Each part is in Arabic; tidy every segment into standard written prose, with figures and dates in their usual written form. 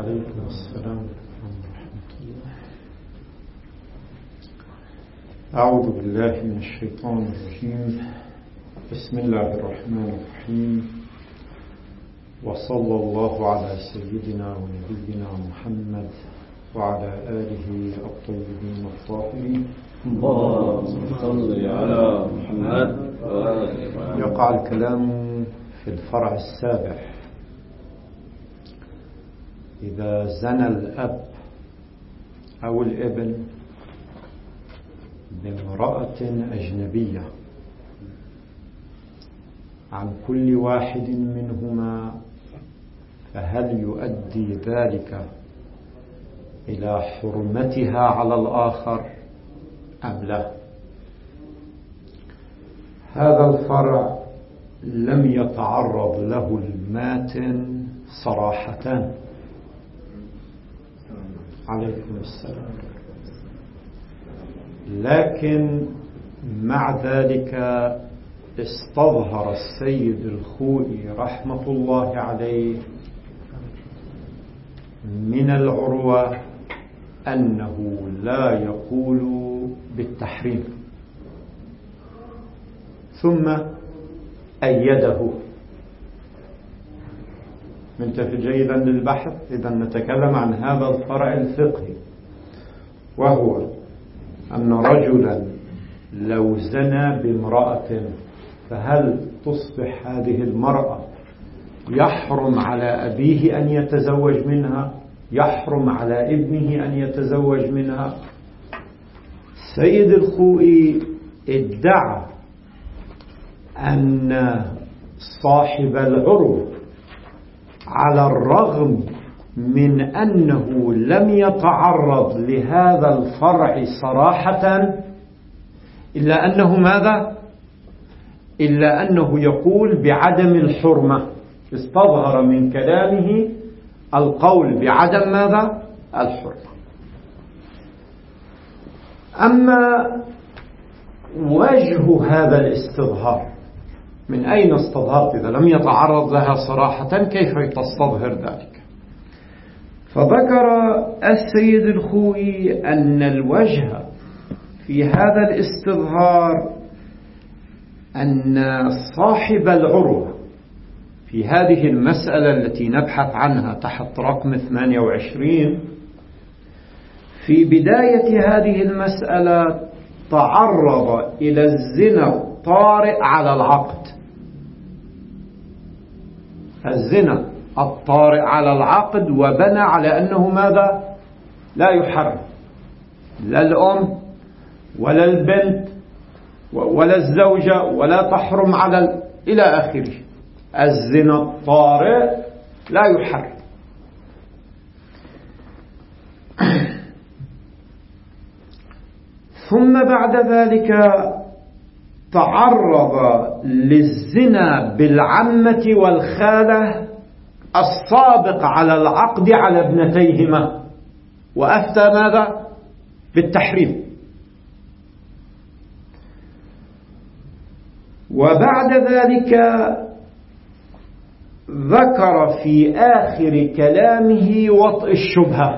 عليكم السلام ورحمة الله. أعوذ بالله من الشيطان الرجيم. بسم الله الرحمن الرحيم، وصلى الله على سيدنا ونبينا محمد وعلى آله الطيبين الطاهرين. اللهم صل على محمد. يقع الكلام في الفرع السابع. إذا زنى الأب أو الابن بامرأة أجنبية عن كل واحد منهما، فهل يؤدي ذلك إلى حرمتها على الآخر أم لا؟ هذا الفرع لم يتعرض له الماتن صراحة. عليكم السلام. لكن مع ذلك استظهر السيد الخوئي رحمة الله عليه من العروة أنه لا يقول بالتحريم، ثم أيده. منتهي جيدا للبحث. إذا نتكلم عن هذا الفرع الفقهي، وهو أن رجلا لو زنى بامرأة، فهل تصبح هذه المرأة يحرم على أبيه أن يتزوج منها، يحرم على ابنه أن يتزوج منها؟ سيد الخوئي ادعى أن صاحب العروة على الرغم من أنه لم يتعرض لهذا الفرع صراحة، إلا أنه ماذا؟ إلا أنه يقول بعدم الحرمة. استظهر من كلامه القول بعدم ماذا؟ الحرمة. أما وجه هذا الاستظهار، من أين استظهرت إذا لم يتعرض لها صراحة؟ كيف تستظهر ذلك؟ فذكر السيد الخوئي أن الوجه في هذا الاستظهار أن صاحب العروة في هذه المسألة التي نبحث عنها تحت رقم 28، في بداية هذه المسألة تعرض إلى الزنا الطارئ على العقد. الزنا الطارئ على العقد، وبنى على أنه ماذا؟ لا يحرم لا الأم ولا البنت ولا الزوجة، ولا تحرم على إلى آخره. الزنا الطارئ لا يحرم. ثم بعد ذلك تعرض للزنا بالعمة والخالة السابق على العقد على ابنتيهما، وأفتى ماذا؟ بالتحريم. وبعد ذلك ذكر في آخر كلامه وطئ الشبهة،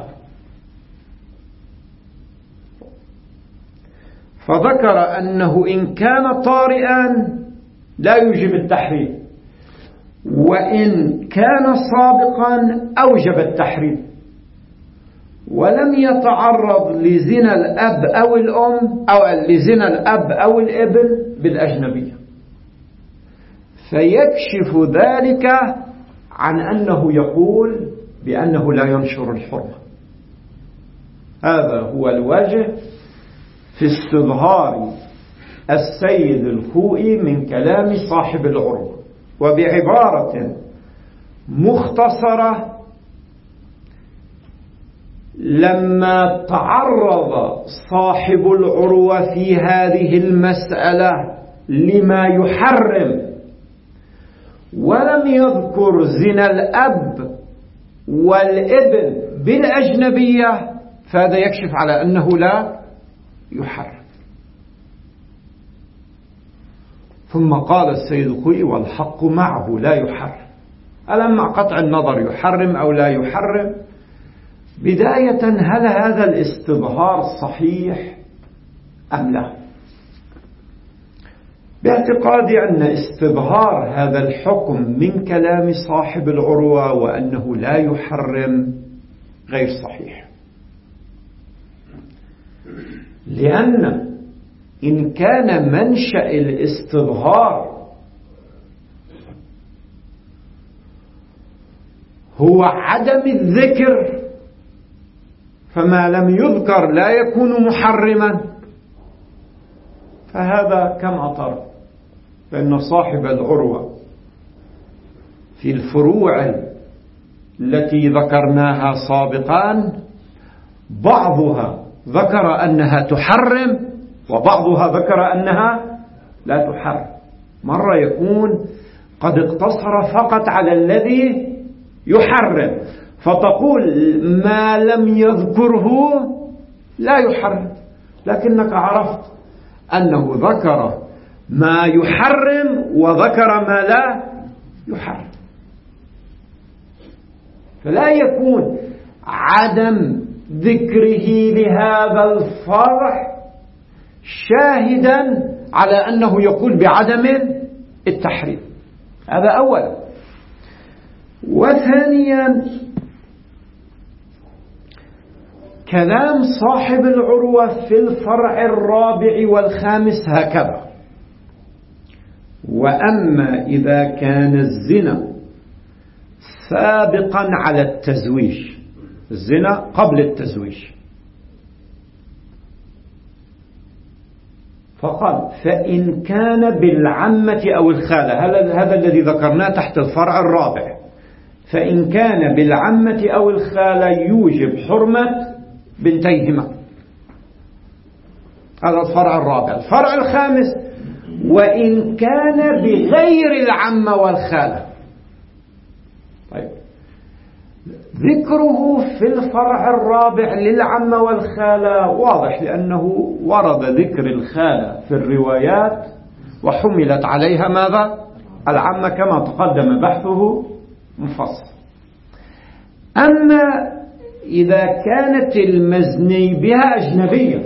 فذكر أنه إن كان طارئا لا يوجب التحريم، وإن كان سابقا أوجب التحريم، ولم يتعرض لزنا الأب أو الأم أو لزنا الأب أو الابن بالأجنبية، فيكشف ذلك عن أنه يقول بأنه لا ينشر الحرمة. هذا هو الوجه في استظهار السيد الخوئي من كلام صاحب العروة. وبعبارة مختصرة، لما تعرض صاحب العروة في هذه المسألة لما يحرم ولم يذكر زنا الأب والابن بالأجنبية، فهذا يكشف على أنه لا يحرم. ثم قال السيد الخوئي: والحق معه لا يحرم. ألم مع قطع النظر يحرم أو لا يحرم، بداية، هل هذا الاستظهار صحيح أم لا؟ باعتقادي أن استظهار هذا الحكم من كلام صاحب العروة وأنه لا يحرم غير صحيح، لأن إن كان منشأ الاستظهار هو عدم الذكر، فما لم يذكر لا يكون محرما، فهذا كما ترى فإن صاحب العروة في الفروع التي ذكرناها سابقا بعضها ذكر أنها تحرم وبعضها ذكر أنها لا تحرم. مرة يكون قد اقتصر فقط على الذي يحرم، فتقول ما لم يذكره لا يحرم، لكنك عرفت أنه ذكر ما يحرم وذكر ما لا يحرم، فلا يكون عدم ذكره لهذا الفرع شاهدا على أنه يقول بعدم التحريم. هذا أولا. وثانيا، كلام صاحب العروة في الفرع الرابع والخامس هكذا: وأما إذا كان الزنا سابقا على التزويج، الزنا قبل التزويج، فقال فإن كان بالعمة أو الخالة، هذا الذي ذكرناه تحت الفرع الرابع، فإن كان بالعمة أو الخالة يوجب حرمة بنتيهما. هذا الفرع الرابع. الفرع الخامس: وإن كان بغير العمة والخالة. طيب، ذكره في الفرع الرابع للعمة والخالة واضح، لأنه ورد ذكر الخالة في الروايات وحملت عليها ماذا؟ العمة، كما تقدم بحثه مفصل. أما إذا كانت المزني بها أجنبية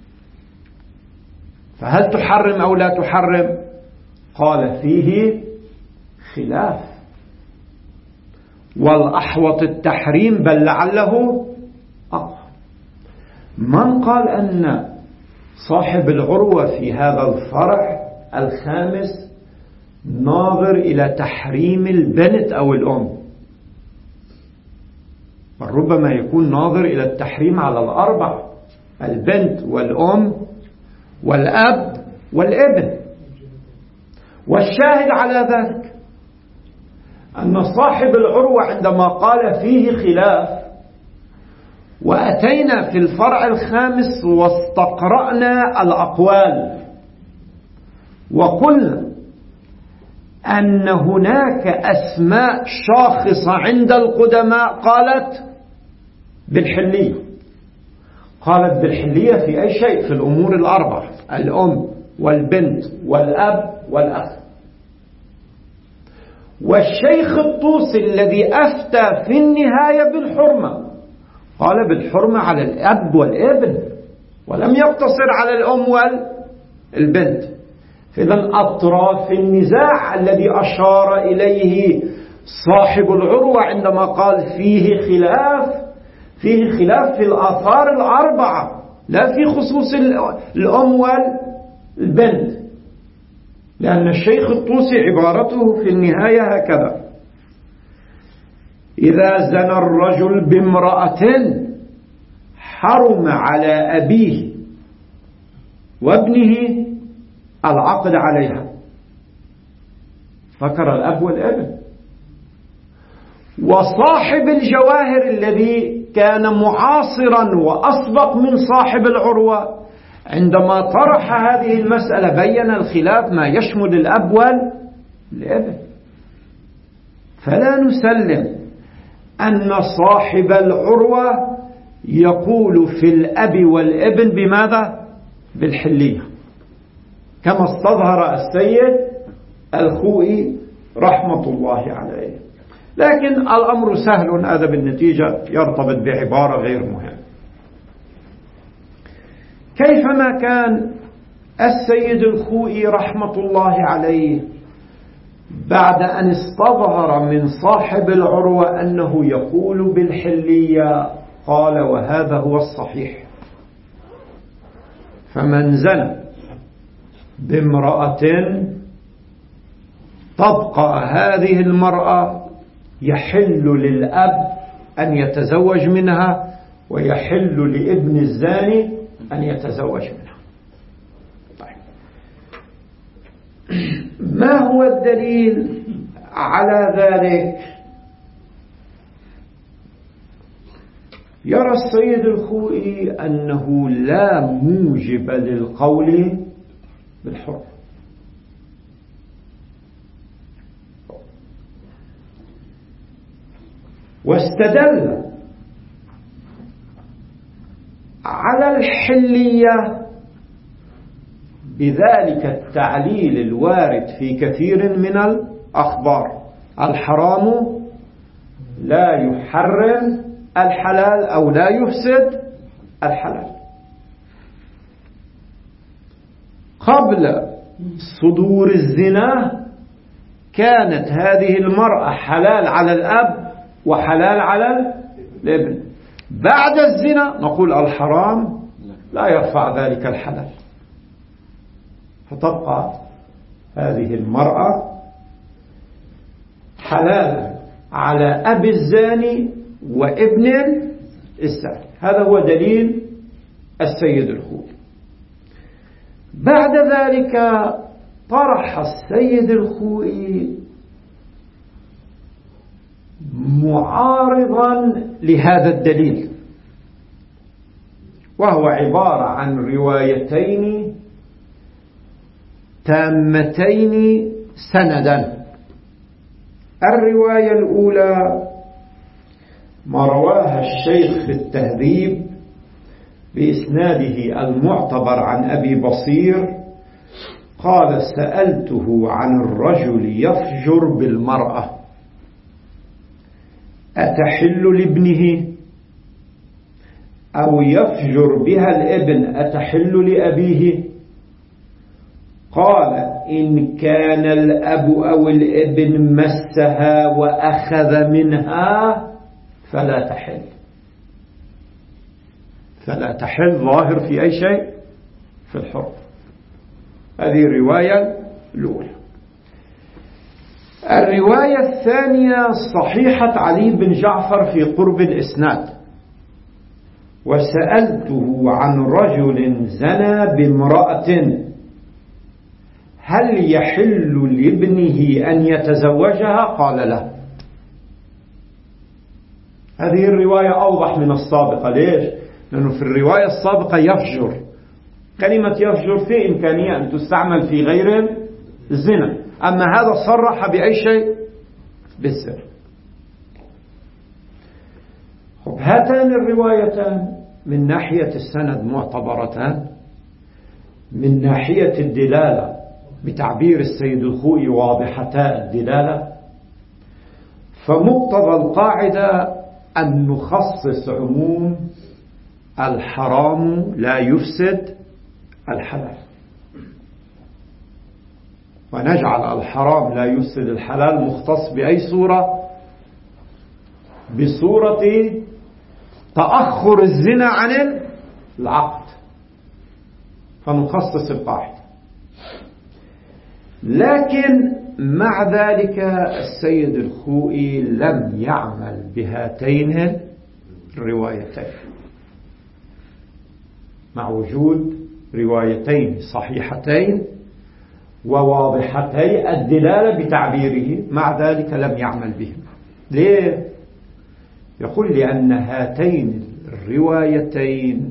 فهل تحرم أو لا تحرم؟ قال فيه خلاف، والأحوط التحريم، بل لعله أقوى. من قال أن صاحب العروة في هذا الفرع الخامس ناظر إلى تحريم البنت أو الأم، بل ربما يكون ناظر إلى التحريم على الأربع: البنت والأم والأب والابن. والشاهد على ذلك أن صاحب العروة عندما قال فيه خلاف، وأتينا في الفرع الخامس واستقرأنا الأقوال وقلنا أن هناك أسماء شاخصة عند القدماء قالت بالحلية، قالت بالحلية في أي شيء، في الأمور الأربعة: الأم والبنت والأب والأخ. والشيخ الطوسي الذي أفتى في النهاية بالحرمة قال بالحرمة على الأب والابن، ولم يقتصر على الأم والبنت. فإذا أطراف النزاع الذي أشار إليه صاحب العروة عندما قال فيه خلاف في الآثار الأربعة، لا في خصوص الأم والبنت، لأن الشيخ الطوسي عبارته في النهاية هكذا: إذا زنى الرجل بامرأة حرم على أبيه وابنه العقد عليها. ذكر الأب والابن. وصاحب الجواهر الذي كان معاصرا وأسبق من صاحب العروة عندما طرح هذه المسألة بين الخلاف ما يشمل الأب والابن. فلا نسلم أن صاحب العروة يقول في الأب والابن بماذا؟ بالحلية، كما استظهر السيد الخوئي رحمة الله عليه. لكن الأمر سهل، هذا بالنتيجة يرتبط بعبارة غير مهمة. كيفما كان السيد الخوئي رحمة الله عليه بعد أن استظهر من صاحب العروة أنه يقول بالحلية قال: وهذا هو الصحيح، فمن زنى بامرأة تبقى هذه المرأة يحل للأب أن يتزوج منها، ويحل لابن الزاني أن يتزوج منها. طيب، ما هو الدليل على ذلك؟ يرى السيد الخوئي أنه لا موجب للقول بالحر، واستدل على الحلية بذلك التعليل الوارد في كثير من الأخبار: الحرام لا يحرم الحلال أو لا يفسد الحلال. قبل صدور الزنا كانت هذه المرأة حلال على الأب وحلال على الابن، بعد الزنا نقول الحرام لا يرفع ذلك الحلال، فتبقى هذه المرأة حلالا على أب الزاني وابن الزاني. هذا هو دليل السيد الخوئي. بعد ذلك طرح السيد الخوئي معارضا لهذا الدليل، وهو عبارة عن روايتين تامتين سندا. الرواية الأولى ما رواها الشيخ في التهذيب بإسناده المعتبر عن أبي بصير قال: سألته عن الرجل يفجر بالمرأة أتحل لابنه، أو يفجر بها الابن أتحل لأبيه؟ قال: إن كان الأب أو الابن مسها وأخذ منها فلا تحل. فلا تحل ظاهر في أي شيء في الحر. هذه الرواية الأولى. الرواية الثانية صحيحة علي بن جعفر في قرب الإسناد: وسألته عن رجل زنى بامرأة هل يحل لابنه أن يتزوجها؟ قال: لا. هذه الرواية أوضح من السابقة. ليش؟ لأنه في الرواية السابقة يفجر، كلمة يفجر في إمكانية أن تستعمل في غير الزنا، أما هذا صرح بأي شيء؟ بالزنا. هاتان الروايتان من ناحية السند معتبرتان، من ناحية الدلالة بتعبير السيد الخوئي واضحتا الدلالة. فمقتضى القاعدة أن نخصص عموم الحرام لا يفسد الحلال، ونجعل الحرام لا يفسد الحلال مختص بأي صورة؟ بصورة تأخر الزنا عن العقد، فنخصص القاعدة. لكن مع ذلك السيد الخوئي لم يعمل بهاتين الروايتين، مع وجود روايتين صحيحتين وواضحتي الدلالة بتعبيره، مع ذلك لم يعمل بهم. ليه؟ يقول: لأن هاتين الروايتين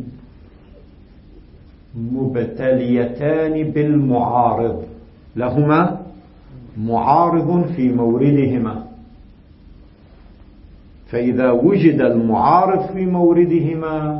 مبتليتان بالمعارض، لهما معارض في موردهما، فإذا وجد المعارض في موردهما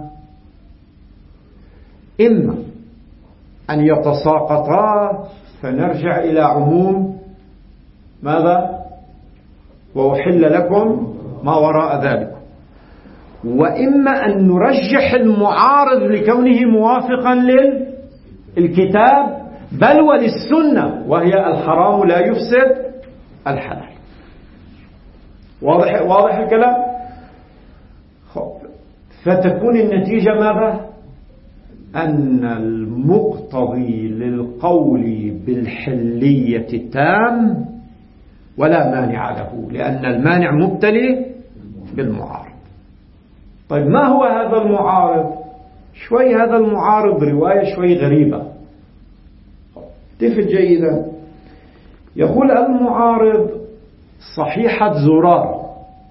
إما أن يتساقطا فنرجع إلى عموم ماذا؟ وأحل لكم ما وراء ذلك. وإما أن نرجح المعارض لكونه موافقا للكتاب بل وللسنة، وهي الحرام لا يفسد الحلال. واضح الكلام؟ فتكون النتيجة ماذا؟ أن المقتضي للقول بالحلية تام ولا مانع له، لأن المانع مبتلي بالمعارض. طيب ما هو هذا المعارض؟ هذا المعارض رواية شوي غريبة، تفت جيدا. يقول المعارض صحيحة زرار.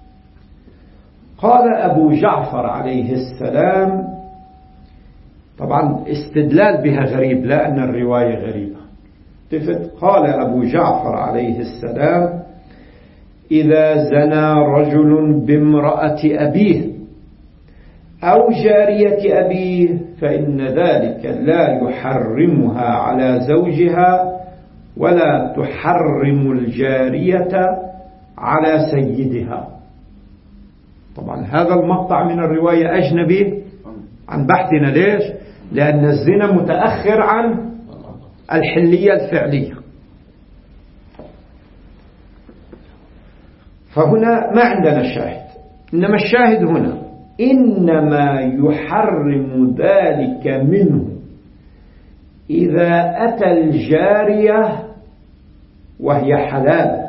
قال أبو جعفر عليه السلام، طبعا استدلال بها غريب لا أن الرواية غريبة. تفت قال أبو جعفر عليه السلام: إذا زنى رجل بامرأة أبيه أو جارية أبيه فإن ذلك لا يحرمها على زوجها ولا تحرم الجارية على سيدها. طبعا هذا المقطع من الرواية أجنبي عن بحثنا. ليش؟ لأن الزنا متأخر عن الحلية الفعلية. فهنا ما عندنا شاهد، إنما الشاهد هنا إنما يحرم ذلك منه إذا أتى الجارية وهي حلال،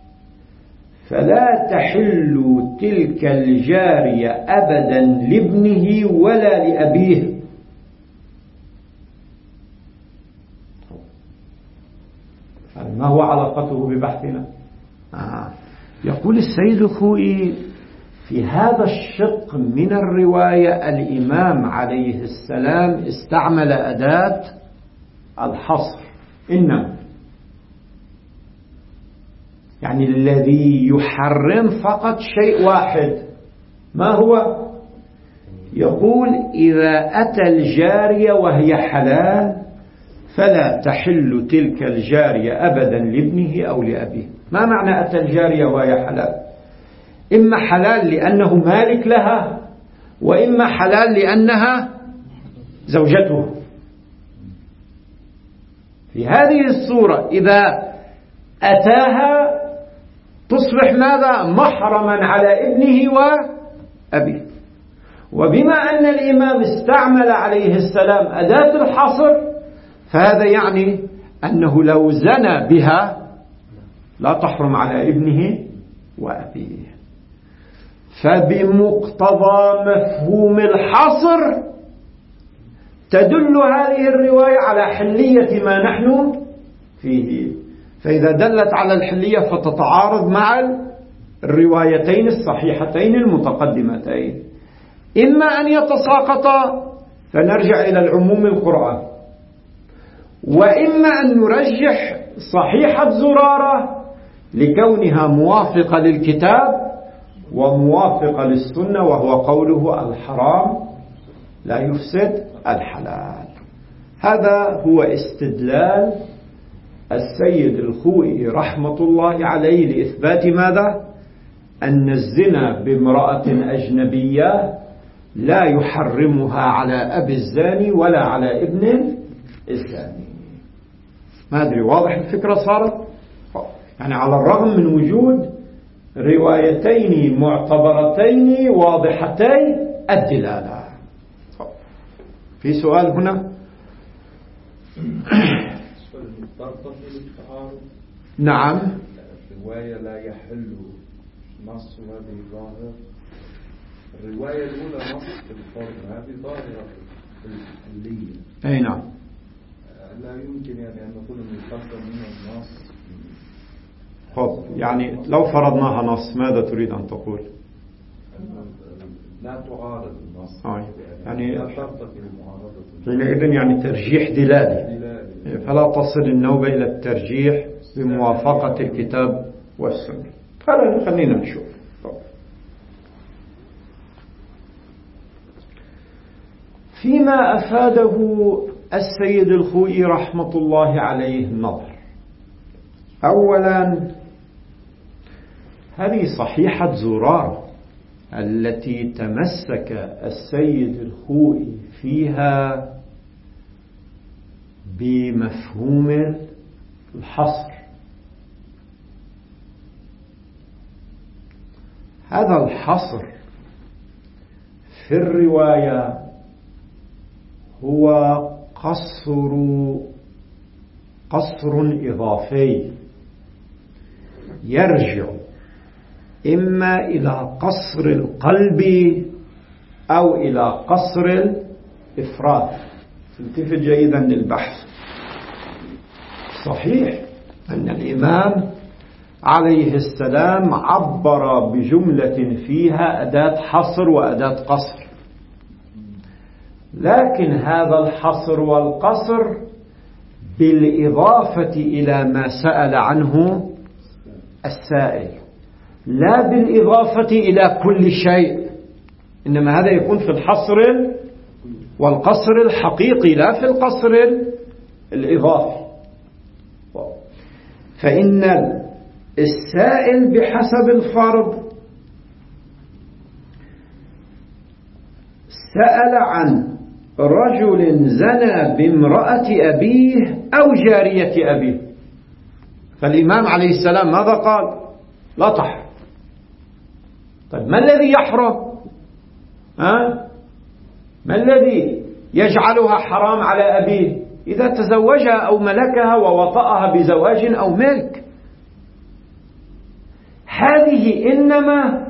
فلا تحل تلك الجارية أبدا لابنه ولا لأبيه. ما هو علاقته ببحثنا؟ يقول السيد الخوئي في هذا الشق من الرواية الإمام عليه السلام استعمل أداة الحصر. إنما يعني الذي يحرم فقط شيء واحد، ما هو؟ يقول إذا أتى الجارية وهي حلال فلا تحل تلك الجارية أبدا لابنه أو لأبيه. ما معنى أتى الجارية وهي حلال؟ إما حلال لأنه مالك لها، وإما حلال لأنها زوجته. في هذه الصورة إذا أتاها تصبح ماذا؟ محرما على ابنه وأبيه. وبما أن الإمام استعمل عليه السلام أداة الحصر، فهذا يعني أنه لو زنى بها لا تحرم على ابنه وأبيه. فبمقتضى مفهوم الحصر تدل هذه الرواية على حلية ما نحن فيه. فإذا دلت على الحلية فتتعارض مع الروايتين الصحيحتين المتقدمتين. إما أن يتساقطا فنرجع إلى العموم القرآن، وإما أن نرجح صحيحة زرارة لكونها موافقة للكتاب وموافقة للسنة، وهو قوله الحرام لا يفسد الحلال. هذا هو استدلال السيد الخوئي رحمة الله عليه لإثبات ماذا؟ أن الزنا بامرأة أجنبية لا يحرمها على أبي الزاني ولا على ابن الزاني. ما أدري واضح الفكرة صارت؟ يعني على الرغم من وجود روايتين معتبرتين واضحتي الدلالة. في سؤال هنا؟ نعم. الرواية لا يحل نص هذه ظاهر. الرواية الأولى نص في الفرض، هذه ظاهرة في الحلية. أي نعم. لا يمكن يعني أن نقول أن يقدم منه النص. خب يعني لو فرضناها نص ماذا تريد أن تقول؟ لا تعارض النص. يعني لا ترتقي المعارضة. حينئذ يعني ترجيح دلالي، فلا تصل النوبة إلى الترجيح بموافقة الكتاب والسنة. خلينا نشوف. فيما أفاده السيد الخوئي رحمة الله عليه النظر. أولا هذه صحيحة زرارة التي تمسك السيد الخوئي فيها بمفهوم الحصر. هذا الحصر في الرواية هو قصر إضافي يرجع إما إلى قصر القلب أو إلى قصر الإفراد. تلتفت جيدا للبحث. صحيح أن الإمام عليه السلام عبر بجملة فيها أداة حصر وأداة قصر، لكن هذا الحصر والقصر بالإضافة إلى ما سأل عنه السائل، لا بالإضافة إلى كل شيء، إنما هذا يكون في الحصر والقصر الحقيقي لا في القصر الإضافي. فإن السائل بحسب الفرض سأل عن رجل زنى بامرأة أبيه أو جارية أبيه، فالإمام عليه السلام ماذا قال؟ لا تحرم. طيب ما الذي يحرم؟ ما الذي يجعلها حرام على أبيه؟ إذا تزوجها أو ملكها ووطأها بزواج أو ملك. هذه إنما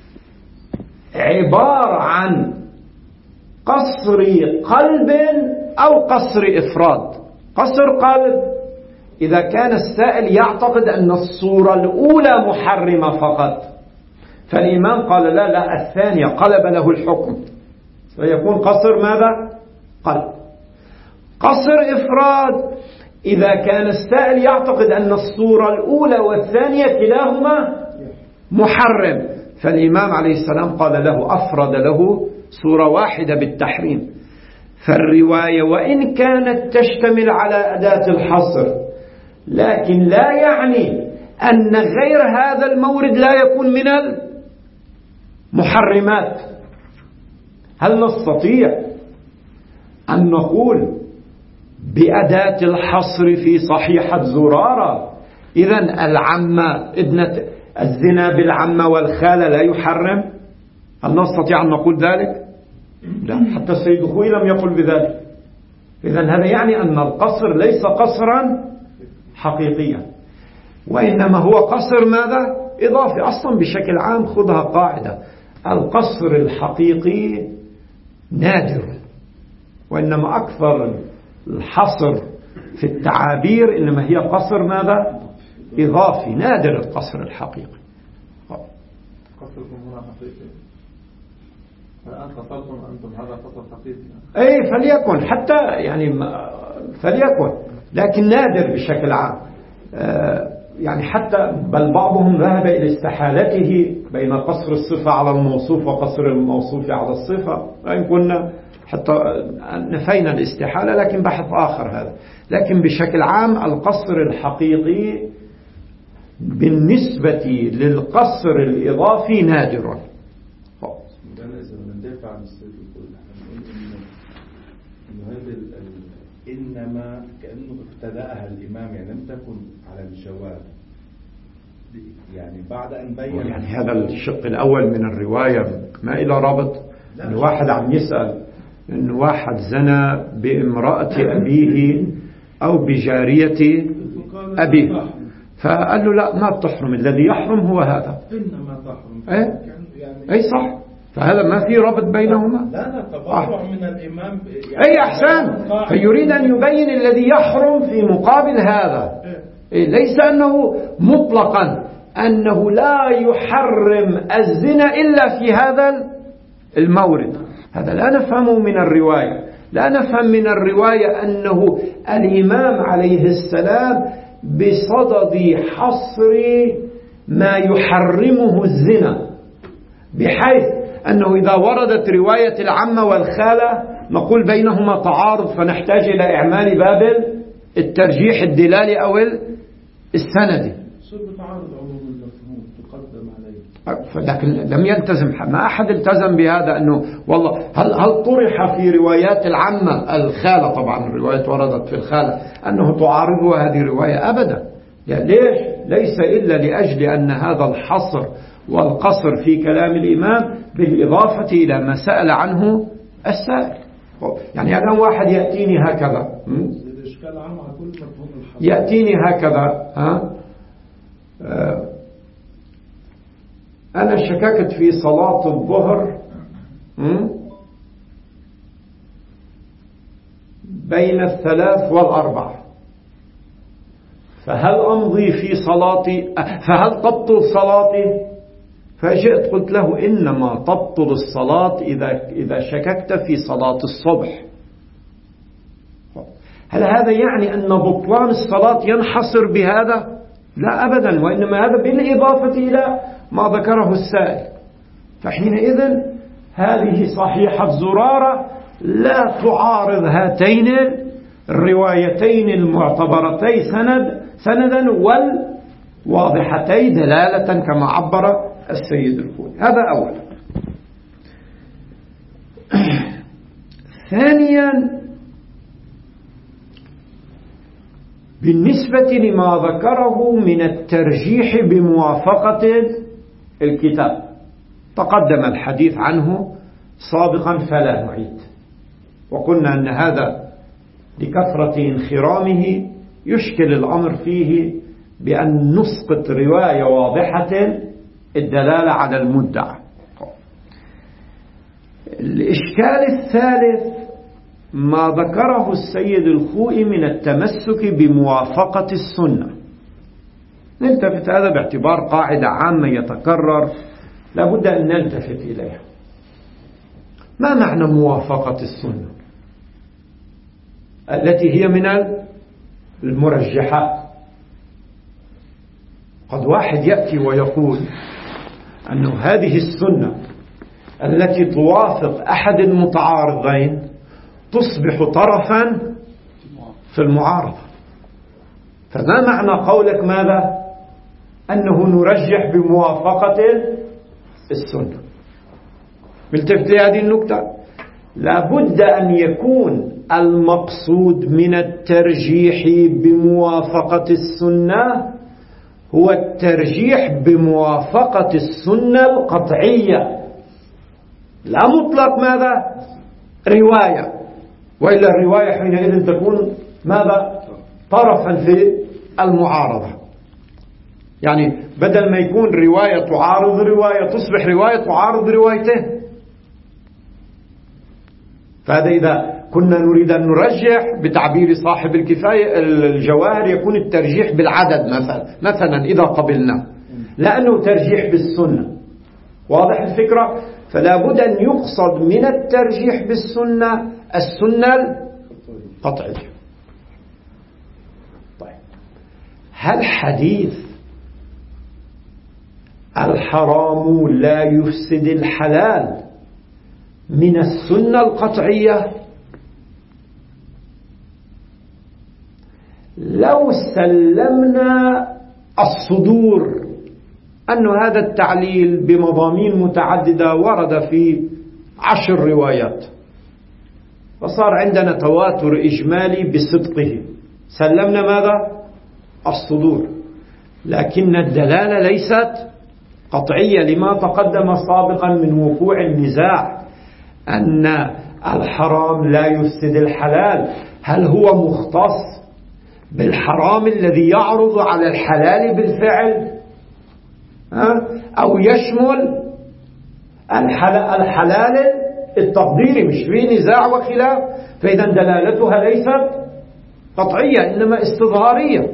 عبارة عن قصر قلب أو قصر إفراد. قصر قلب إذا كان السائل يعتقد أن الصورة الأولى محرمة فقط، فالإمام قال لا الثانية، قلب له الحكم، فيكون قصر ماذا؟ قلب. قصر إفراد إذا كان السائل يعتقد أن الصورة الأولى والثانية كلاهما محرم، فالإمام عليه السلام قال له أفرد له صورة واحدة بالتحريم. فالرواية وإن كانت تشتمل على أداة الحصر، لكن لا يعني أن غير هذا المورد لا يكون من المحرمات. هل نستطيع أن نقول بأداة الحصر في صحيحة زرارة إذن العمة ابنة الزنا بالعمة والخالة لا يحرم؟ هل نستطيع أن نقول ذلك؟ لا، حتى السيد الخوئي لم يقل بذلك. إذن هذا يعني أن القصر ليس قصرا حقيقيا، وإنما هو قصر ماذا؟ إضافي. أصلا بشكل عام خذها قاعدة، القصر الحقيقي نادر، وإنما أكثر الحصر في التعابير إنما هي قصر ماذا؟ إضافي، نادر القصر الحقيقي. قصركم هنا حقيقي، الآن قصرتم أنتم هذا قصر حقيقي. أي فليكن، حتى يعني فليكن، لكن نادر بشكل عام. يعني حتى بل بعضهم ذهب إلى استحالته بين قصر الصفة على الموصوف وقصر الموصوف على الصفة، وإن كنا حتى نفينا الاستحالة، لكن بحث آخر هذا. لكن بشكل عام القصر الحقيقي بالنسبة للقصر الإضافي نادر. ندافع عن السيد الكل، إنه هذا إنما كأنه ابتدأها الإمام، يعني لم تكن على الجواب، يعني بعد أن بين. يعني هذا الشق الأول من الرواية ما إلى رابط. إن واحد عم يسأل إن واحد زنى بامرأة أبيه أو بجارية أبيه، فقال له لا ما بتحرم، الذي يحرم هو هذا. إنما تحرم. أي صح، فهذا ما في ربط بينهما. لا تبرع من الإمام يعني أي أحسن، فيريد أن يبين الذي يحرم في مقابل هذا. ليس أنه مطلقا أنه لا يحرم الزنا إلا في هذا المورد. هذا لا نفهمه من الرواية. لا نفهم من الرواية أنه الإمام عليه السلام بصدد حصر ما يحرمه الزنا، بحيث أنه إذا وردت رواية العمة والخالة نقول بينهما تعارض، فنحتاج إلى إعمال باب الترجيح الدلالي أو السندي. صار بتعارض عموم المفهوم تقدم عليه لكن لم يلتزم، ما أحد التزم بهذا. أنه والله هل طرح في روايات العامة الخالة، طبعا الروايات وردت في الخالة أنه تعارضها هذه الرواية أبدا. ليش؟ ليس إلا لأجل أن هذا الحصر والقصر في كلام الإمام بالإضافة إلى ما سأل عنه السائل. يعني الآن واحد يأتيني هكذا، يأتيني هكذا، أنا شككت في صلاة الظهر بين 3 و4، فهل أمضي في صلاتي؟ فهل تبطل صلاتي؟ فجئت قلت له إنما تبطل الصلاة إذا شككت في صلاة الصبح. هل هذا يعني أن بطلان الصلاة ينحصر بهذا؟ لا أبدا، وإنما هذا بالإضافة إلى ما ذكره السائل. فحينئذ هذه صحيحة زرارة لا تعارض هاتين الروايتين المعتبرتين سندا والواضحتين دلالة كما عبر السيد الخوئي. هذا أولا. ثانيا، بالنسبة لما ذكره من الترجيح بموافقة الكتاب، تقدم الحديث عنه سابقا فلا نعيد، وقلنا أن هذا لكثرة انخرامه يشكل الأمر فيه بأن نسقط رواية واضحة الدلالة على المدعى. الإشكال الثالث ما ذكره السيد الخوئي من التمسك بموافقة السنة. نلتفت هذا باعتبار قاعدة عامة يتكرر لابد أن نلتفت إليها. ما معنى موافقة السنة التي هي من المرجحات؟ قد واحد يأتي ويقول أن هذه السنة التي توافق أحد المتعارضين تصبح طرفا في المعارضة. فما معنى قولك ماذا؟ أنه نرجح بموافقة السنة. بالتفت هذه النكتة، لابد أن يكون المقصود من الترجيح بموافقة السنة هو الترجيح بموافقة السنة القطعية، لا مطلق ماذا؟ رواية، وإلا الرواية حينئذ تكون ماذا؟ طرفا في المعارضة. يعني بدل ما يكون رواية تعارض رواية تصبح رواية تعارض روايتين. فهذا إذا كنا نريد أن نرجح بتعبير صاحب الكفاية الجواهر يكون الترجيح بالعدد مثلا إذا قبلنا، لأنه ترجيح بالسنة. واضح الفكرة؟ فلا بد أن يقصد من الترجيح بالسنة السنة القطعية. طيب، هل حديث الحرام لا يفسد الحلال من السنة القطعية؟ لو سلمنا الصدور أن هذا التعليل بمضامين متعددة ورد في 10 روايات وصار عندنا تواتر إجمالي بصدقه، سلمنا ماذا؟ الصدور، لكن الدلالة ليست قطعية لما تقدم سابقا من وقوع النزاع أن الحرام لا يفسد الحلال. هل هو مختص بالحرام الذي يعرض على الحلال بالفعل أو يشمل الحلال التقديري؟ مش فيه نزاع وخلاف. فإذا دلالتها ليست قطعية إنما استظهارية.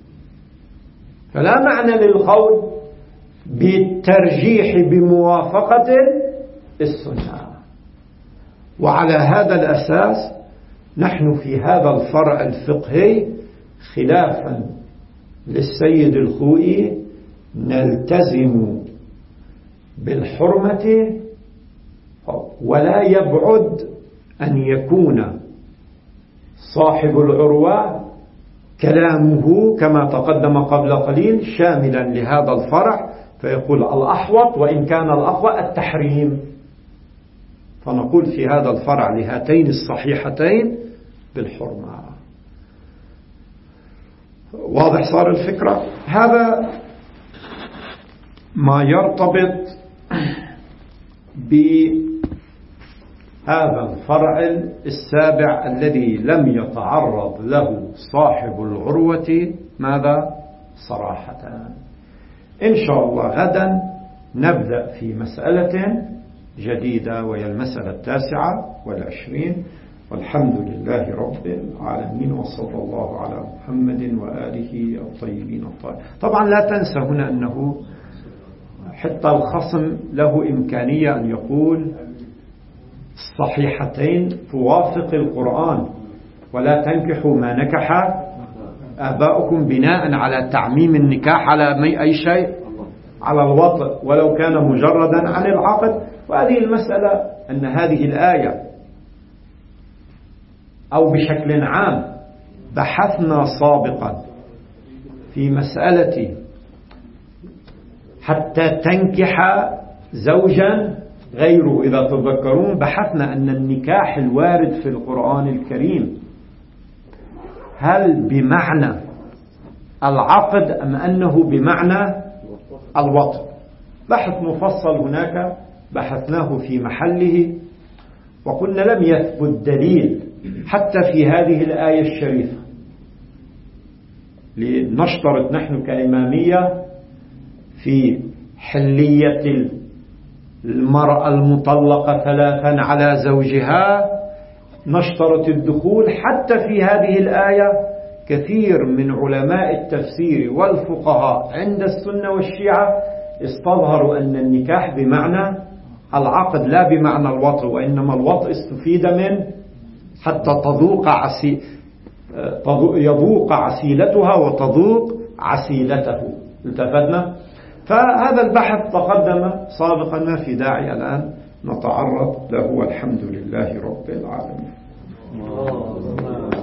فلا معنى للقول بالترجيح بموافقة السنة. وعلى هذا الأساس نحن في هذا الفرع الفقهي خلافا للسيد الخوئي نلتزم بالحرمة، ولا يبعد أن يكون صاحب العروة كلامه كما تقدم قبل قليل شاملا لهذا الفرع فيقول الأحوط، وإن كان الأقوى التحريم. فنقول في هذا الفرع لهاتين الصحيحتين بالحرمة. واضح صار الفكرة؟ هذا ما يرتبط بهذا الفرع السابع الذي لم يتعرض له صاحب العروة ماذا؟ صراحة. إن شاء الله غدا نبدأ في مسألة جديدة، وهي المسألة 29. والحمد لله رب العالمين، وصلى الله على محمد وآله الطيبين الطاهرين. طبعا لا تنسى هنا أنه حتى الخصم له إمكانية أن يقول الصحيحتين توافق القرآن، ولا تنكحوا ما نكح آباؤكم بناء على تعميم النكاح على أي شيء، على الوطء ولو كان مجردا عن العقد. وهذه المسألة أن هذه الآية أو بشكل عام بحثنا سابقا في مسألة حتى تنكح زوجا غيره. إذا تذكرون بحثنا أن النكاح الوارد في القرآن الكريم هل بمعنى العقد أم أنه بمعنى الوطء. بحث مفصل هناك بحثناه في محله، وقلنا لم يثبت دليل حتى في هذه الآية الشريفة. لنشترط نحن كإمامية في حلية المرأة المطلقة 3 على زوجها، نشترط الدخول. حتى في هذه الآية كثير من علماء التفسير والفقهاء عند السنة والشيعة استظهروا أن النكاح بمعنى العقد لا بمعنى الوطء، وإنما الوطء استفيد من حتى يذوق عسيلتها وتذوق عسيلته. التفتنا؟ فهذا البحث تقدم سابقا، ما في داعي الآن نتعرض له. والحمد لله رب العالمين.